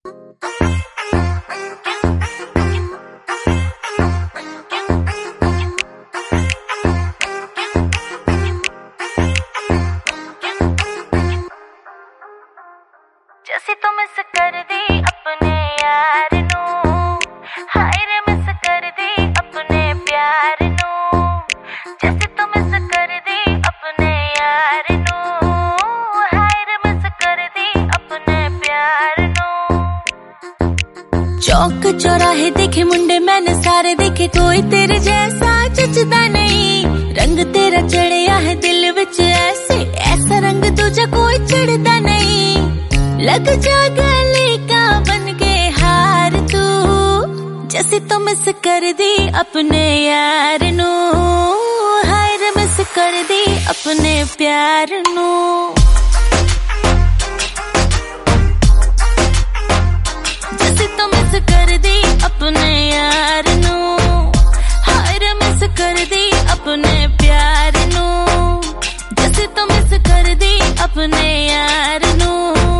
जैसे तो मिस कर दी अपने यार नू, हाय रे मिस कर दी अपने प्यार नू। जैसे तो मिस कर दी अपने यार नू, हाय रे मिस कर दी अपने प्यार नू। चौक चौराहे देखे मुंडे मैंने सारे देखे, कोई तेरे जैसा जचदा नहीं। रंग तेरा चढ़िया है दिल विच ऐसे, ऐसा रंग तुझा कोई चढ़दा नहीं। लग जा गले का बन के हार तू, जैसे तो मिस कर दी अपने यार नू, हाय रे मिस कर दी अपने प्यार नू। जैसे तो मिस कर दी अपने यार नू, हाय रे मिस कर दी अपने प्यार नू। जैसे तो मिस कर दी अपने यार नू,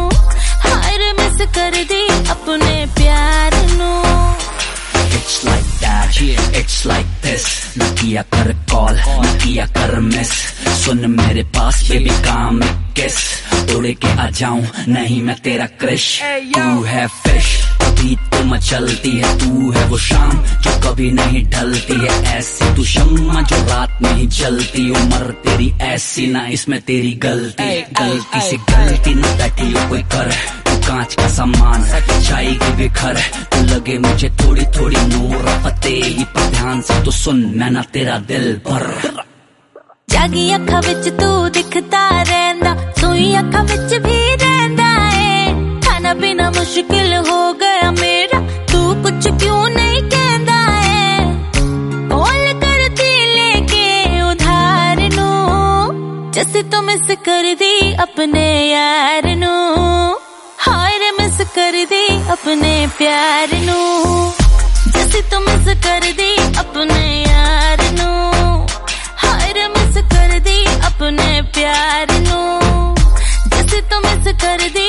कर दी अपने प्यार नू। It's like that, yeah, it's like this. न किया कर कॉल, न किया कर मिस, सुन मेरे पास बेबी काम किस। उड़ के आ जाऊं नहीं मैं तेरा क्रिश, तू है फिश कभी तो मचलती है, तू है वो शाम जो कभी नहीं ढलती है। ऐसी तू शम्मा जो रात में ही जलती, उम्र तेरी ऐसी ना इसमें तेरी गलती। गलती से गलती न बैठी हो कोई कर, कांच का सामान जाएगी बिखर। तू लगे मुझे थोड़ी थोड़ी नूर पते ही पर, ध्यान से तो सुन मैं ना तेरा दिल भर। जागी अखा विच तू दिखता रहंदा, सोई अखा विच भी रहंदा है। खाना पीना मुश्किल हो गया मेरा, तू कुछ क्यों नहीं कहंदा है। कॉल करती लेके उधार नू, जैसे तो मिस कर दी अपने यार नू, हाय रे मिस कर दी अपने प्यार नू। जैसे तो मिस कर दी अपने यार नू, हाय रे मिस कर दी अपने प्यार नू। जैसे तो मिस कर दी